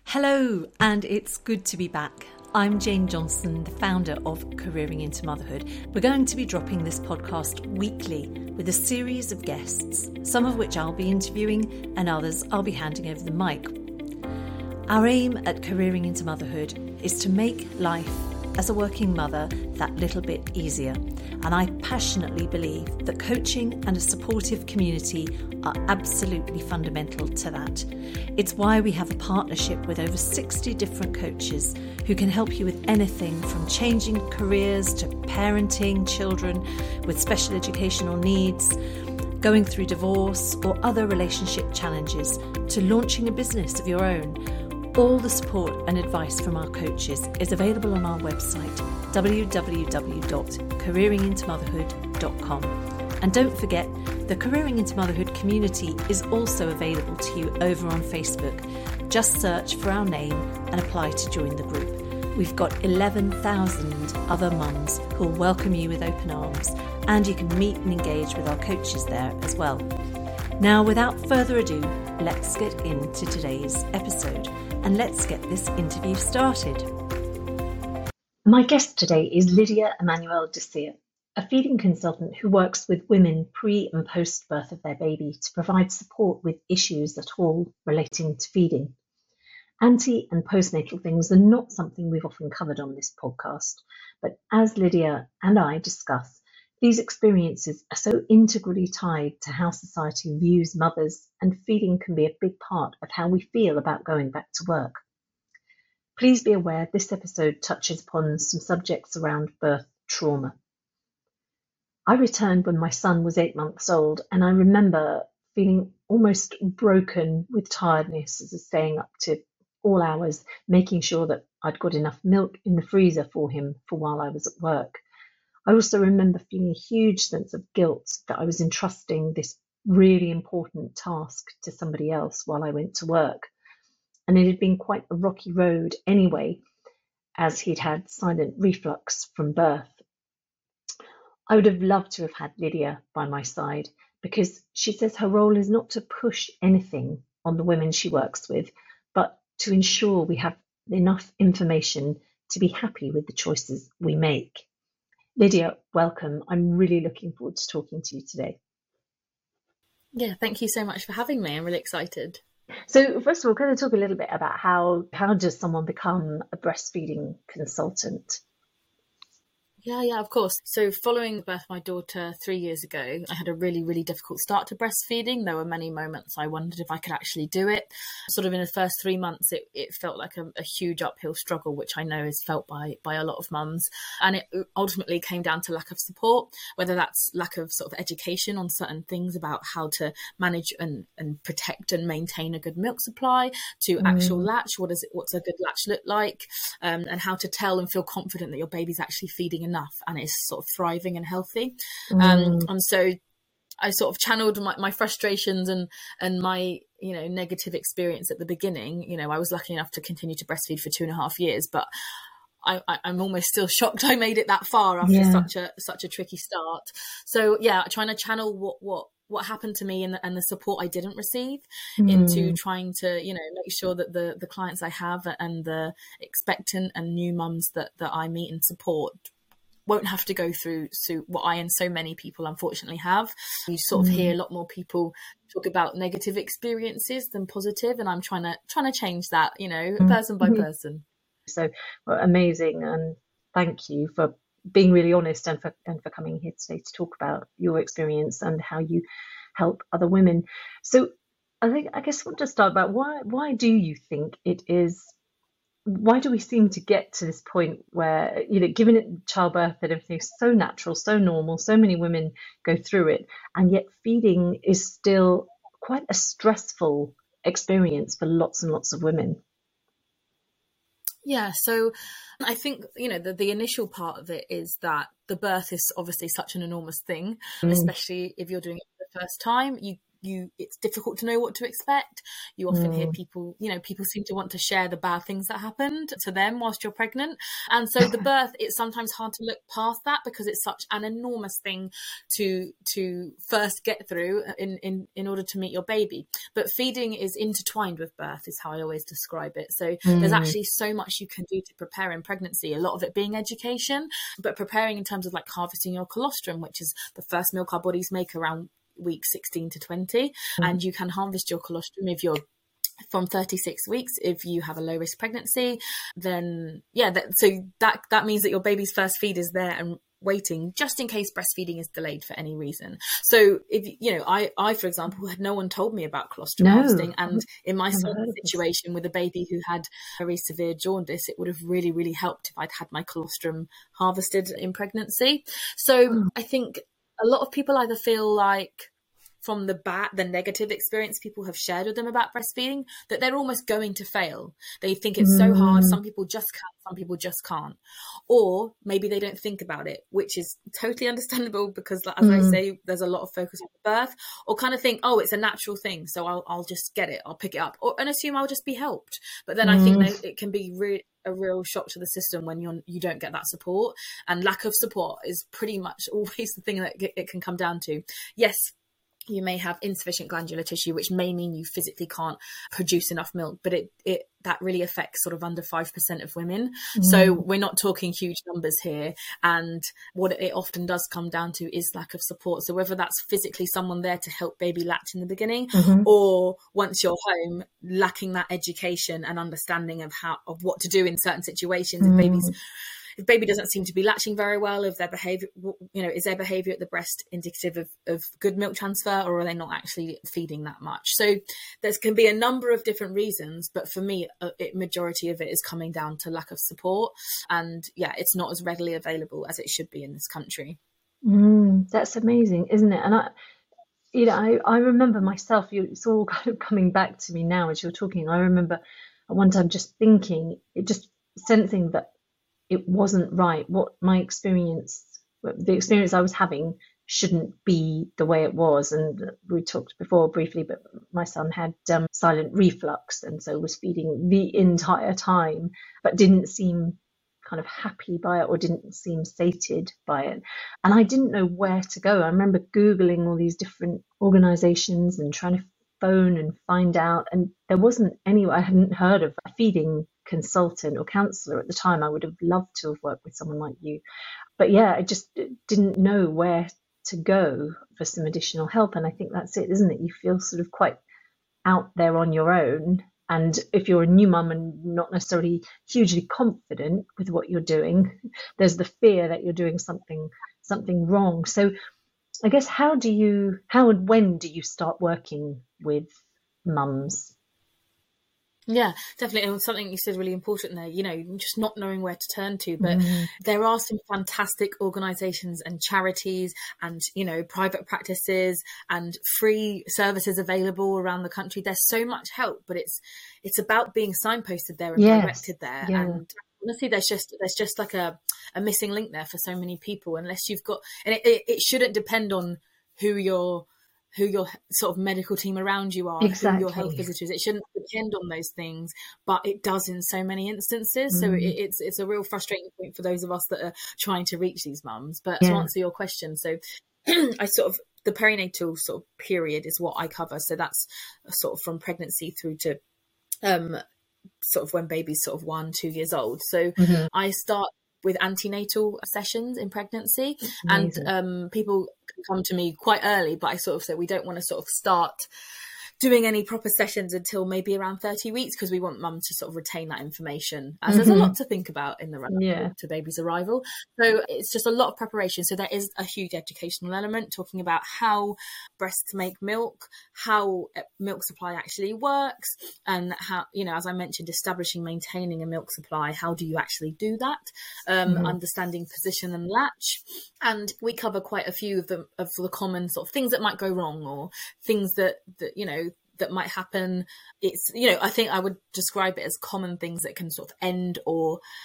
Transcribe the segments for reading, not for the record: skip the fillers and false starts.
Hello, and it's good to be back. I'm Jane Johnson, the founder of Careering into Motherhood. We're going to be dropping this podcast weekly with a series of guests, some of which I'll be interviewing and others I'll be handing over the mic. Our aim at Careering into Motherhood is to make life as a working mother that little bit easier. And I passionately believe that coaching and a supportive community are absolutely fundamental to that. It's why we have a partnership with over 60 different coaches who can help you with anything from changing careers to parenting children with special educational needs, going through divorce or other relationship challenges, to launching a business of your own. All the support and advice from our coaches is available on our website, www.careeringintomotherhood.com. And don't forget, the Careering into Motherhood community is also available to you over on Facebook. Just search for our name and apply to join the group. We've got 11,000 other mums who'll welcome you with open arms, and you can meet and engage with our coaches there as well. Now, without further ado, let's get into today's episode. And let's get this interview started. My guest today is Lydia Emmanuel-Desir, a feeding consultant who works with women pre and post birth of their baby to provide support with issues at all relating to feeding. Ante and postnatal things are not something we've often covered on this podcast, but as Lydia and I discuss, these experiences are so integrally tied to how society views mothers, and feeding can be a big part of how we feel about going back to work. Please be aware this episode touches upon some subjects around birth trauma. I returned when my son was 8 months old, and I remember feeling almost broken with tiredness as I was staying up to all hours, making sure that I'd got enough milk in the freezer for him for while I was at work. I also remember feeling a huge sense of guilt that I was entrusting this really important task to somebody else while I went to work. And it had been quite a rocky road anyway, as he'd had silent reflux from birth. I would have loved to have had Lydia by my side, because she says her role is not to push anything on the women she works with, but to ensure we have enough information to be happy with the choices we make. Lydia, welcome. I'm really looking forward to talking to you today. Yeah, thank you so much for having me. I'm really excited. So first of all, can I talk a little bit about how does someone become a breastfeeding consultant? Yeah, of course. So following the birth of my daughter 3 years ago, I had a really, really difficult start to breastfeeding. There were many moments I wondered if I could actually do it. Sort of in the first 3 months, it felt like a huge uphill struggle, which I know is felt by a lot of mums. And it ultimately came down to lack of support, whether that's lack of sort of education on certain things about how to manage and protect and maintain a good milk supply, to actual latch, what's a good latch look like, and how to tell and feel confident that your baby's actually feeding enough and is sort of thriving and healthy. And so I sort of channeled my frustrations and my, negative experience at the beginning. I was lucky enough to continue to breastfeed for 2.5 years, but I'm almost still shocked I made it that far after such a tricky start. So yeah, trying to channel what happened to me and the support I didn't receive into trying to, make sure that the clients I have and the expectant and new mums that I meet and support won't have to go through what I and so many people unfortunately have. You sort of hear a lot more people talk about negative experiences than positive, and I'm trying to change that, person by person. So amazing, and thank you for being really honest and for coming here today to talk about your experience and how you help other women. So I guess we'll just start about why do you think it is? Why do we seem to get to this point where, given it childbirth and everything is so natural, so normal, so many women go through it, and yet feeding is still quite a stressful experience for lots and lots of women? Yeah, so I think, the initial part of it is that the birth is obviously such an enormous thing, especially if you're doing it for the first time. it's difficult to know what to expect. You often hear people seem to want to share the bad things that happened to them whilst you're pregnant. And so the birth, it's sometimes hard to look past that because it's such an enormous thing to first get through in order to meet your baby. But feeding is intertwined with birth is how I always describe it. So there's actually so much you can do to prepare in pregnancy, a lot of it being education, but preparing in terms of like harvesting your colostrum, which is the first milk our bodies make around week 16 to 20. And you can harvest your colostrum if you're from 36 weeks. If you have a low risk pregnancy, then that means that your baby's first feed is there and waiting, just in case breastfeeding is delayed for any reason. So if I for example, had no one told me about colostrum harvesting, and in my son's situation with a baby who had very severe jaundice, it would have really, really helped if I'd had my colostrum harvested in pregnancy. So I think a lot of people either feel like, from the negative experience people have shared with them about breastfeeding, that they're almost going to fail. They think it's so hard. Some people just can, some people just can't. Or maybe they don't think about it, which is totally understandable because, as I say, there's a lot of focus on the birth, or kind of think, oh, it's a natural thing, so I'll just get it, I'll pick it up, and assume I'll just be helped. But then I think that it can be a real shock to the system when you don't get that support, and lack of support is pretty much always the thing that it can come down to. Yes, you may have insufficient glandular tissue, which may mean you physically can't produce enough milk, but that really affects sort of under 5% of women. So we're not talking huge numbers here. And what it often does come down to is lack of support. So whether that's physically someone there to help baby latch in the beginning, or once you're home, lacking that education and understanding of what to do in certain situations. If baby doesn't seem to be latching very well, if their behavior, is their behavior at the breast indicative of good milk transfer, or are they not actually feeding that much? So there can be a number of different reasons, but for me, majority of it is coming down to lack of support. And it's not as readily available as it should be in this country. That's amazing, isn't it? And I remember myself, it's all kind of coming back to me now as you're talking. I remember at one time just sensing that it wasn't right. What the experience I was having shouldn't be the way it was. And we talked before briefly, but my son had silent reflux, and so was feeding the entire time, but didn't seem kind of happy by it, or didn't seem sated by it. And I didn't know where to go. I remember Googling all these different organizations and trying to phone and find out, and there wasn't anyone. I hadn't heard of a feeding consultant or counselor at the time. I would have loved to have worked with someone like you, but I just didn't know where to go for some additional help. And I think that's it, isn't it? You feel sort of quite out there on your own, and if you're a new mum and not necessarily hugely confident with what you're doing, there's the fear that you're doing something wrong. So I guess how and when do you start working with mums? Yeah, definitely. And something you said really important there, just not knowing where to turn to. But there are some fantastic organisations and charities and, private practices and free services available around the country. There's so much help, but it's about being signposted there and directed there. Yeah. And honestly, there's just like a missing link there for so many people, unless you've got, and it shouldn't depend on who your sort of medical team around you are, who your health visitors. It shouldn't depend on those things, but it does in so many instances. So it's a real frustrating point for those of us that are trying to reach these mums. But to answer your question, so the perinatal sort of period is what I cover. So that's sort of from pregnancy through to sort of when baby's sort of 1-2 years old. So I start with antenatal sessions in pregnancy. Amazing. And people can come to me quite early, but I sort of say we don't want to sort of start doing any proper sessions until maybe around 30 weeks, because we want mum to sort of retain that information, as there's a lot to think about in the run up to baby's arrival. So it's just a lot of preparation. So there is a huge educational element, talking about how breasts make milk, how milk supply actually works, and how, as I mentioned, establishing, maintaining a milk supply. How do you actually do that? Understanding position and latch. And we cover quite a few of the common sort of things that might go wrong, or things that might happen. It's, I think I would describe it as common things that can sort of end or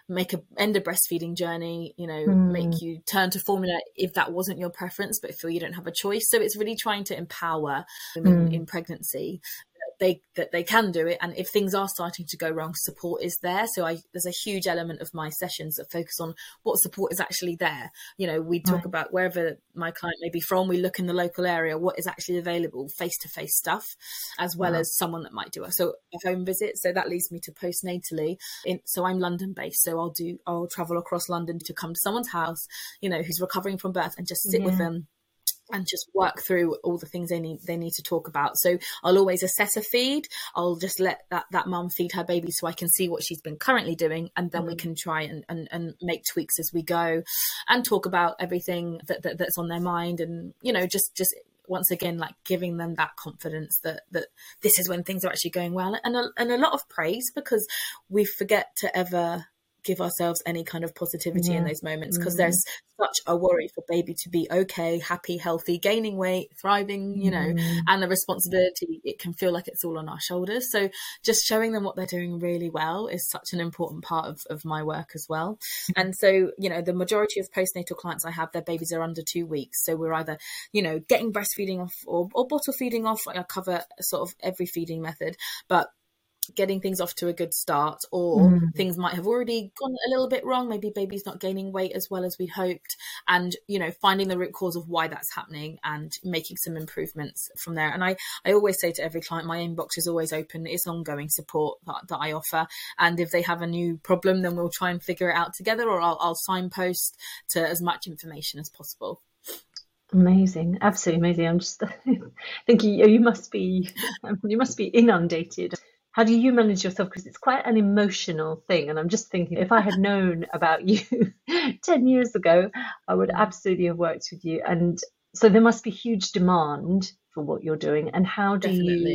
end a breastfeeding journey, make you turn to formula if that wasn't your preference, but feel you don't have a choice. So it's really trying to empower women in pregnancy that they can do it, and if things are starting to go wrong, support is there. So there's a huge element of my sessions that focus on what support is actually there. We talk about wherever my client may be from, we look in the local area, what is actually available, face-to-face stuff, as well as someone that might do a home visit. So that leads me to postnatally. So I'm London based, so I'll travel across London to come to someone's house, who's recovering from birth, and just sit with them and just work through all the things they need to talk about. So I'll always assess a feed. I'll just let that mum feed her baby so I can see what she's been currently doing, and then we can try and make tweaks as we go, and talk about everything that's on their mind, and just once again, like giving them that confidence that this is when things are actually going well, and a lot of praise, because we forget to ever give ourselves any kind of positivity in those moments, because there's such a worry for baby to be okay, happy, healthy, gaining weight, thriving, and the responsibility, it can feel like it's all on our shoulders. So just showing them what they're doing really well is such an important part of my work as well. And so, the majority of postnatal clients I have, their babies are under 2 weeks. So we're either, getting breastfeeding off or bottle feeding off. I cover sort of every feeding method, but getting things off to a good start, or things might have already gone a little bit wrong. Maybe baby's not gaining weight as well as we'd hoped, and finding the root cause of why that's happening and making some improvements from there. And I always say to every client, my inbox is always open. It's ongoing support that I offer, and if they have a new problem, then we'll try and figure it out together, or I'll signpost to as much information as possible. Amazing, absolutely amazing. I'm just thinking you must be inundated. How do you manage yourself? Because it's quite an emotional thing. And I'm just thinking, if I had known about you 10 years ago, I would absolutely have worked with you. And so there must be huge demand for what you're doing. And how do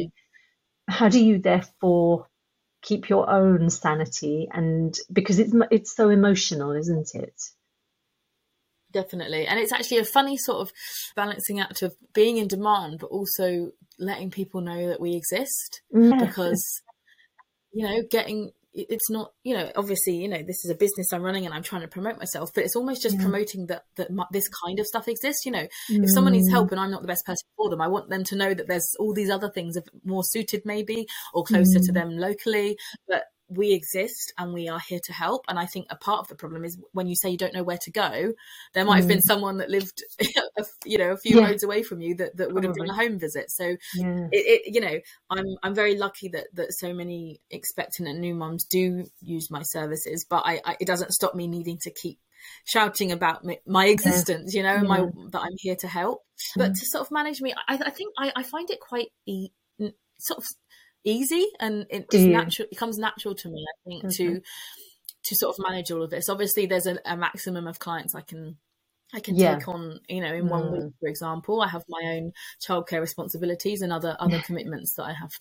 you therefore keep your own sanity? And because it's so emotional, isn't it? Definitely. And it's actually a funny sort of balancing act of being in demand, but also letting people know that we exist, because it's not, obviously, this is a business I'm running and I'm trying to promote myself, but it's almost just promoting that this kind of stuff exists. If someone needs help and I'm not the best person for them, I want them to know that there's all these other things more suited maybe, or closer to them locally, but we exist and we are here to help. And I think a part of the problem is when you say you don't know where to go, there might have been someone that lived a few roads away from you that would have done a home visit. So I'm very lucky that so many expectant and new mums do use my services, but it doesn't stop me needing to keep shouting about my existence, that I'm here to help. But to sort of manage me, I think I find it quite sort of easy, and it becomes natural to me, I think, to sort of manage all of this. Obviously there's a maximum of clients I can take on, in 1 week, for example. I have my own childcare responsibilities and other commitments that I have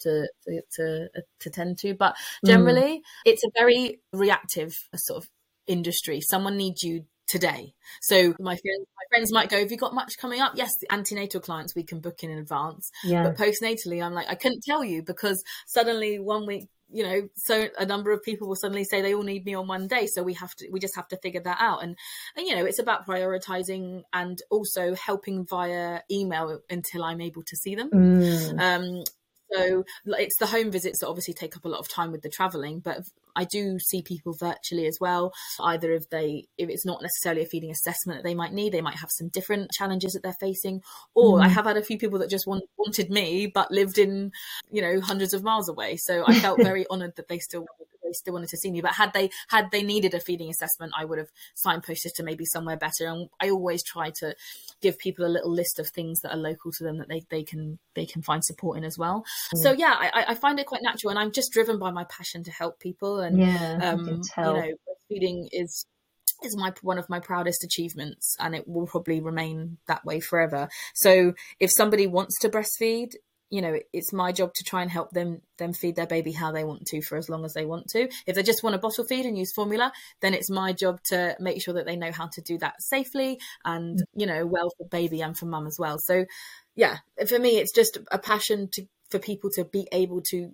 to tend to, but generally it's a very reactive sort of industry. Someone needs you today. So my friends might go, have you got much coming up? Yes, the antenatal clients we can book in advance. But postnatally, I'm like, I couldn't tell you, because suddenly 1 week, so a number of people will suddenly say they all need me on one day. So we just have to figure that out. And it's about prioritizing and also helping via email until I'm able to see them. So it's the home visits that obviously take up a lot of time with the traveling, but I do see people virtually as well. Either if it's not necessarily a feeding assessment that they might need, they might have some different challenges that they're facing. Or I have had a few people that just wanted me, but lived in, hundreds of miles away. So I felt very honoured that they still wanted to see me. But had they needed a feeding assessment, I would have signposted to maybe somewhere better. And I always try to give people a little list of things that are local to them that they can find support in as well. So I find it quite natural, and I'm just driven by my passion to help people. And breastfeeding is one of my proudest achievements, and it will probably remain that way forever. So if somebody wants to breastfeed, it's my job to try and help them feed their baby how they want to for as long as they want to. If they just want to bottle feed and use formula, then it's my job to make sure that they know how to do that safely and, well for baby and for mum as well. So, for me, it's just a passion for people to be able to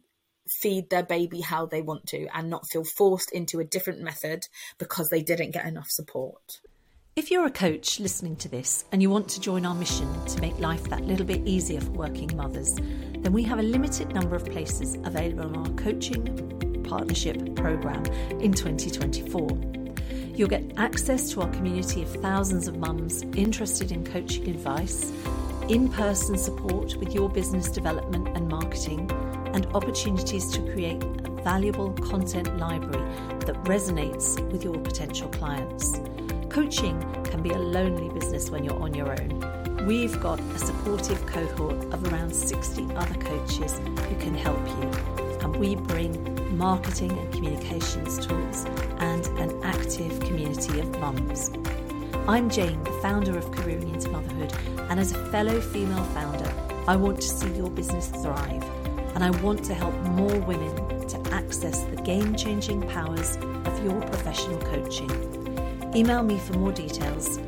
feed their baby how they want to and not feel forced into a different method because they didn't get enough support. If you're a coach listening to this and you want to join our mission to make life that little bit easier for working mothers, then we have a limited number of places available on our coaching partnership programme in 2024. You'll get access to our community of thousands of mums interested in coaching advice, in-person support with your business development and marketing, and opportunities to create a valuable content library that resonates with your potential clients. Coaching can be a lonely business when you're on your own. We've got a supportive cohort of around 60 other coaches who can help you, and we bring marketing and communications tools and an active community of mums. I'm Jane, the founder of Careering into Motherhood, and as a fellow female founder, I want to see your business thrive, and I want to help more women to access the game-changing powers of your professional coaching. Email me for more details,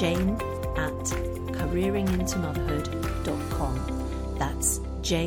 jane@careeringintomotherhood.com. That's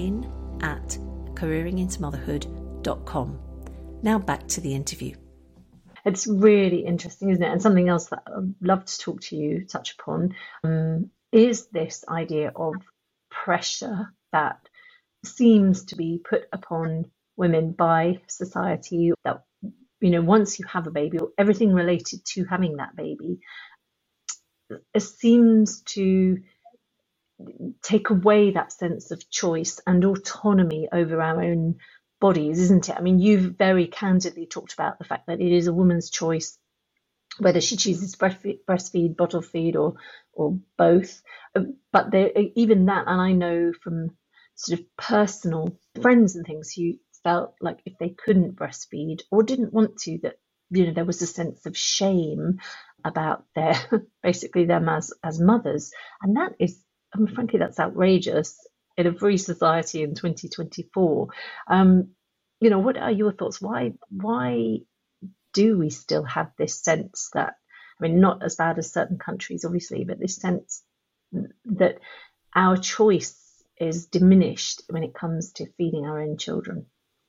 jane@careeringintomotherhood.com. Now back to the interview. It's really interesting, isn't it? And something else that I'd love to talk to you, touch upon, is this idea of pressure that seems to be put upon women by society, that, you know, once you have a baby or everything related to having that baby, it seems to take away that sense of choice and autonomy over our own bodies, isn't it? I mean, you've very candidly talked about the fact that it is a woman's choice whether she chooses breastfeed, bottle feed, or both. But there, even that, and I know from sort of personal friends and things who felt like if they couldn't breastfeed or didn't want to, that, you know, there was a sense of shame about their basically them as mothers, and that is, I mean, frankly, that's outrageous in a free society in 2024. You know, what are your thoughts? Why do we still have this sense that, I mean, not as bad as certain countries, obviously, but this sense that our choice is diminished when it comes to feeding our own children?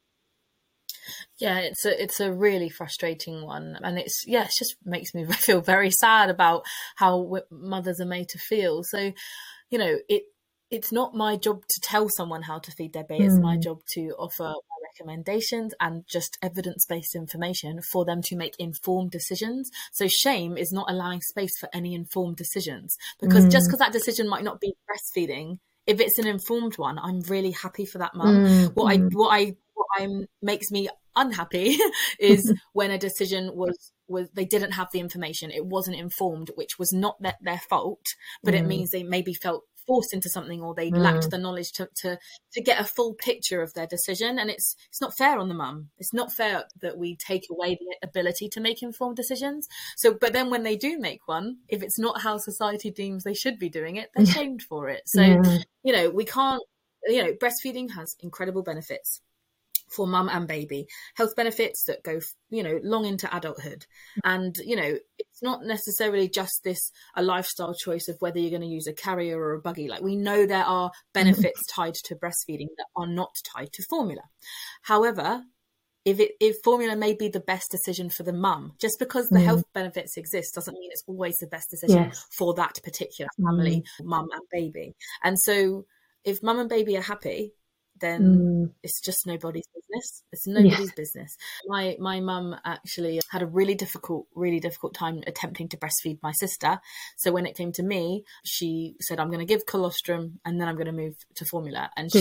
Yeah, it's a really frustrating one, and it just makes me feel very sad about how mothers are made to feel. So, you know, it's not my job to tell someone how to feed their baby. It's my job to offer recommendations and just evidence-based information for them to make informed decisions. So shame is not allowing space for any informed decisions, because just because that decision might not be breastfeeding, if it's an informed one, I'm really happy for that mum. What makes me unhappy is when a decision was they didn't have the information, it wasn't informed, which was not their fault, but it means they maybe felt forced into something, or they lacked the knowledge to get a full picture of their decision. And it's not fair on the mum. It's not fair that we take away the ability to make informed decisions. So, but then when they do make one, if it's not how society deems they should be doing it, they're shamed for it. So, you know, we can't, you know, breastfeeding has incredible benefits for mum and baby, health benefits that go, you know, long into adulthood. And, you know, it's not necessarily just a lifestyle choice of whether you're going to use a carrier or a buggy. Like, we know there are benefits tied to breastfeeding that are not tied to formula. However, if formula may be the best decision for the mum, just because the health benefits exist doesn't mean it's always the best decision for that particular family, mum and baby. And so if mum and baby are happy, then it's just nobody's business. It's nobody's business. My mum actually had a really difficult time attempting to breastfeed my sister. So when it came to me, she said, I'm going to give colostrum and then I'm going to move to formula. And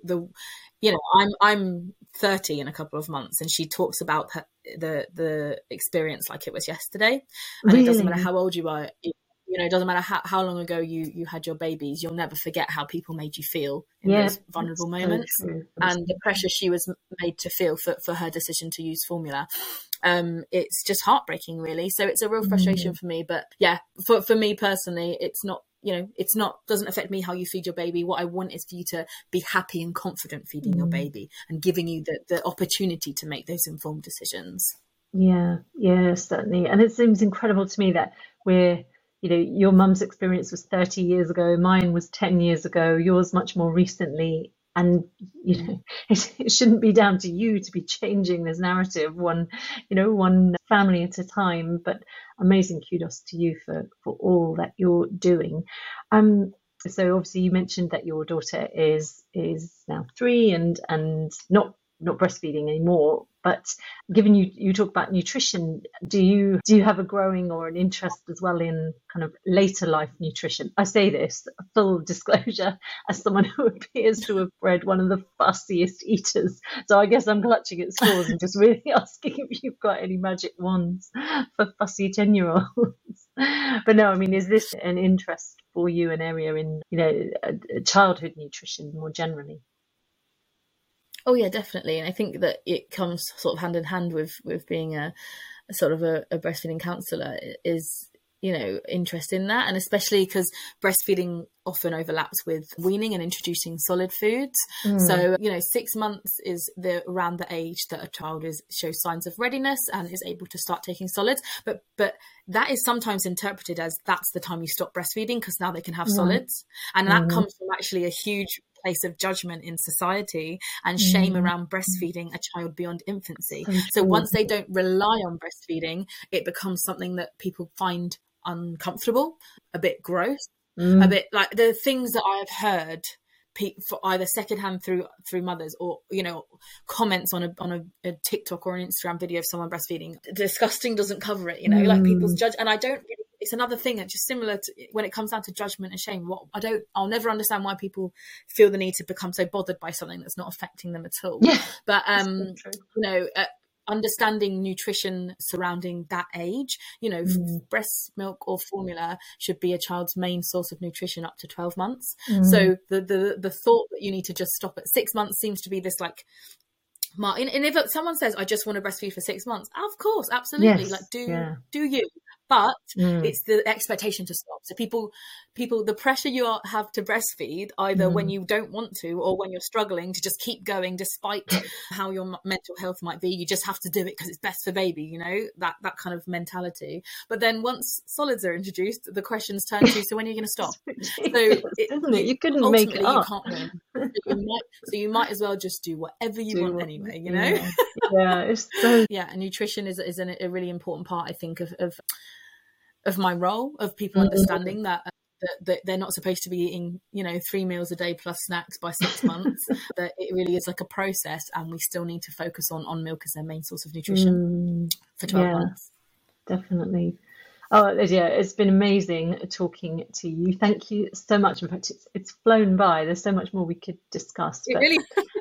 you know, I'm 30 in a couple of months, and she talks about the experience like it was yesterday. And it doesn't matter how old you are. You know, it doesn't matter how long ago you had your babies, you'll never forget how people made you feel in those vulnerable moments, and the pressure she was made to feel for her decision to use formula. It's just heartbreaking, really. So it's a real frustration for me. But yeah, for me personally, it's not, you know, doesn't affect me how you feed your baby. What I want is for you to be happy and confident feeding your baby and giving you the opportunity to make those informed decisions. Yeah, certainly. And it seems incredible to me that you know, your mum's experience was 30 years ago, mine was 10 years ago, yours much more recently. And it shouldn't be down to you to be changing this narrative one family at a time. But amazing kudos to you for all that you're doing. So obviously you mentioned that your daughter is now 3 and not breastfeeding anymore. But given you talk about nutrition, do you have a growing or an interest as well in kind of later life nutrition? I say this, full disclosure, as someone who appears to have bred one of the fussiest eaters. So I guess I'm clutching at straws and just really asking if you've got any magic wands for fussy 10-year-olds. But no, I mean, is this an interest for you, an area in, childhood nutrition more generally? Oh yeah, definitely. And I think that it comes sort of hand in hand with being a sort of a breastfeeding counsellor is, interest in that. And especially because breastfeeding often overlaps with weaning and introducing solid foods. So, 6 months is around the age that a child shows signs of readiness and is able to start taking solids. But that is sometimes interpreted as that's the time you stop breastfeeding because now they can have solids. And that comes from actually a huge place of judgment in society and shame around breastfeeding a child beyond infancy. So once they don't rely on breastfeeding, it becomes something that people find uncomfortable, a bit gross, a bit like the things that I have heard for either secondhand through mothers or comments on a TikTok or an Instagram video of someone breastfeeding. Disgusting doesn't cover it, like people's judge. And I don't really, it's another thing that just similar to when it comes down to judgment and shame. I'll never understand why people feel the need to become so bothered by something that's not affecting them at all. Yeah, but understanding nutrition surrounding that age, breast milk or formula should be a child's main source of nutrition up to 12 months. So the thought that you need to just stop at 6 months seems to be this like, and if someone says, I just want to breastfeed for 6 months, of course, absolutely. Yes, like do you? But it's the expectation to stop. So people, the pressure you have to breastfeed, either when you don't want to or when you're struggling to just keep going despite how your mental health might be. You just have to do it because it's best for baby, that kind of mentality. But then once solids are introduced, the questions turn to, so when are you going to stop? Isn't it? You couldn't make it up. You can't win. So you might as well just do whatever you want anyway, Yeah, it's so... Yeah, and nutrition is a really important part, I think, of my role, of people understanding that they're not supposed to be eating 3 meals a day plus snacks by 6 months. That it really is like a process, and we still need to focus on milk as their main source of nutrition for 12 months. Definitely. Oh yeah, it's been amazing talking to you. Thank you so much. In fact, it's flown by. There's so much more we could discuss. Really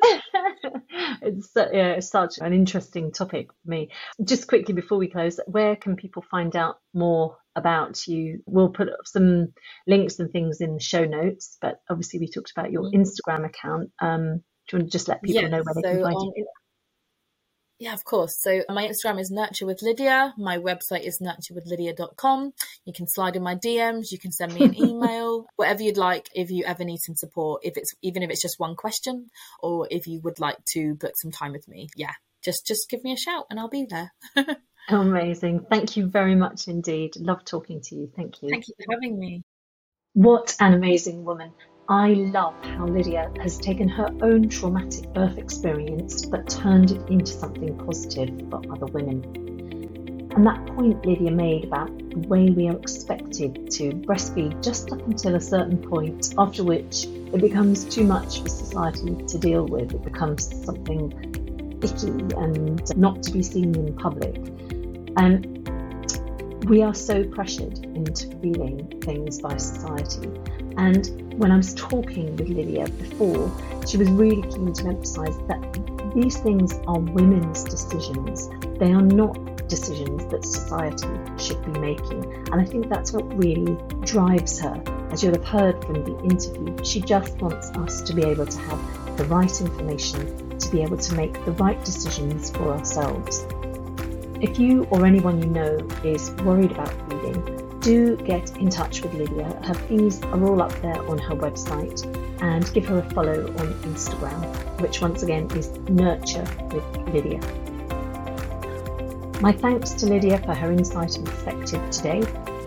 it's such an interesting topic for me. Just quickly before we close, where can people find out more about you? We'll put up some links and things in the show notes, but obviously we talked about your Instagram account. Do you want to just let people know where they can find you? Yeah, of course. So my Instagram is Nurture with Lydia. My website is nurturewithlydia.com. You can slide in my DMs. You can send me an email, whatever you'd like. If you ever need some support, even if it's just one question, or if you would like to book some time with me, just give me a shout and I'll be there. Amazing. Thank you very much indeed. Love talking to you. Thank you. Thank you for having me. What an amazing woman. I love how Lydia has taken her own traumatic birth experience but turned it into something positive for other women. And that point Lydia made about the way we are expected to breastfeed just up until a certain point, after which it becomes too much for society to deal with. It becomes something icky and not to be seen in public. And we are so pressured into feeling things by society. And when I was talking with Lydia before, she was really keen to emphasise that these things are women's decisions. They are not decisions that society should be making. And I think that's what really drives her. As you'll have heard from the interview, she just wants us to be able to have the right information, to be able to make the right decisions for ourselves. If you or anyone you know is worried about feeding, do get in touch with Lydia. Her fees are all up there on her website, and give her a follow on Instagram, which once again is Nurture with Lydia. My thanks to Lydia for her insight and perspective today.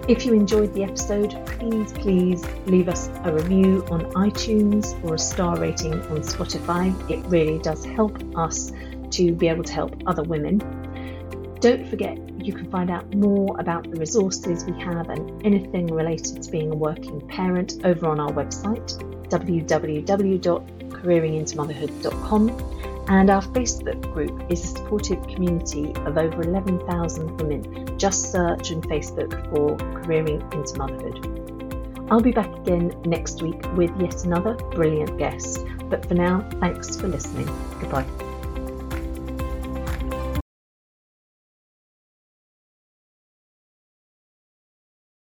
If you enjoyed the episode, please leave us a review on iTunes or a star rating on Spotify. It really does help us to be able to help other women. Don't forget, you can find out more about the resources we have and anything related to being a working parent over on our website, www.careeringintomotherhood.com. And our Facebook group is a supportive community of over 11,000 women. Just search on Facebook for Careering into Motherhood. I'll be back again next week with yet another brilliant guest. But for now, thanks for listening. Goodbye.